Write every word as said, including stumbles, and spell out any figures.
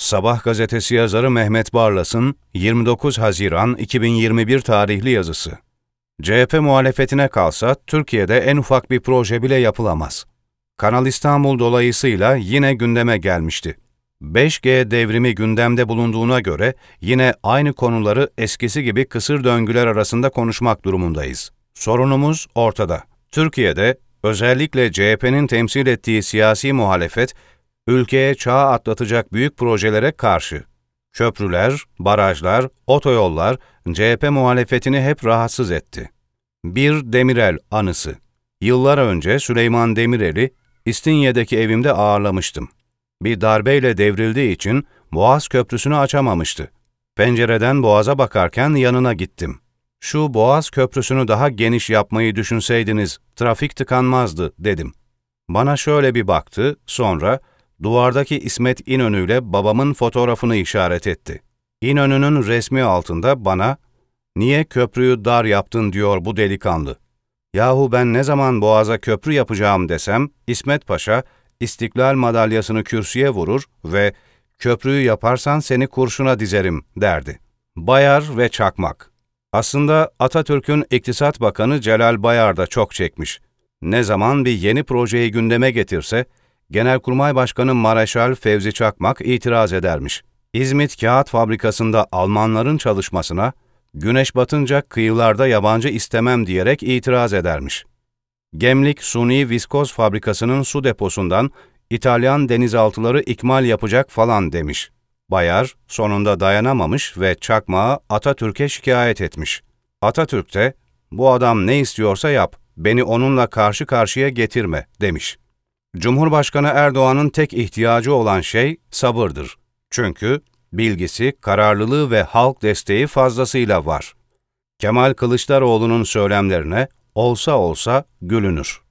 Sabah gazetesi yazarı Mehmet Barlas'ın yirmi dokuz Haziran iki bin yirmi bir tarihli yazısı. C H P muhalefetine kalsa Türkiye'de en ufak bir proje bile yapılamaz. Kanal İstanbul dolayısıyla yine gündeme gelmişti. beş G devrimi gündemde bulunduğuna göre yine aynı konuları eskisi gibi kısır döngüler arasında konuşmak durumundayız. Sorunumuz ortada. Türkiye'de özellikle C H P'nin temsil ettiği siyasi muhalefet, ülkeye çağ atlatacak büyük projelere karşı. Köprüler, barajlar, otoyollar C H P muhalefetini hep rahatsız etti. Bir Demirel anısı. Yıllar önce Süleyman Demirel'i İstinye'deki evimde ağırlamıştım. Bir darbeyle devrildiği için Boğaz Köprüsü'nü açamamıştı. Pencereden Boğaz'a bakarken yanına gittim. Şu Boğaz Köprüsü'nü daha geniş yapmayı düşünseydiniz trafik tıkanmazdı dedim. Bana şöyle bir baktı, sonra duvardaki İsmet İnönü'yle babamın fotoğrafını işaret etti. İnönü'nün resmi altında bana, "Niye köprüyü dar yaptın?" diyor bu delikanlı. Yahu ben ne zaman Boğaz'a köprü yapacağım desem, İsmet Paşa İstiklal madalyasını kürsüye vurur ve "Köprüyü yaparsan seni kurşuna dizerim" derdi. Bayar ve Çakmak. Aslında Atatürk'ün İktisat Bakanı Celal Bayar da çok çekmiş. Ne zaman bir yeni projeyi gündeme getirse, Genelkurmay Başkanı Mareşal Fevzi Çakmak itiraz edermiş. İzmit Kağıt Fabrikası'nda Almanların çalışmasına, güneş batınca kıyılarda yabancı istemem diyerek itiraz edermiş. Gemlik Suni Viskoz Fabrikası'nın su deposundan İtalyan denizaltıları ikmal yapacak falan demiş. Bayar sonunda dayanamamış ve Çakmak'ı Atatürk'e şikayet etmiş. Atatürk de, "Bu adam ne istiyorsa yap, beni onunla karşı karşıya getirme" demiş. Cumhurbaşkanı Erdoğan'ın tek ihtiyacı olan şey sabırdır. Çünkü bilgisi, kararlılığı ve halk desteği fazlasıyla var. Kemal Kılıçdaroğlu'nun söylemlerine olsa olsa gülünür.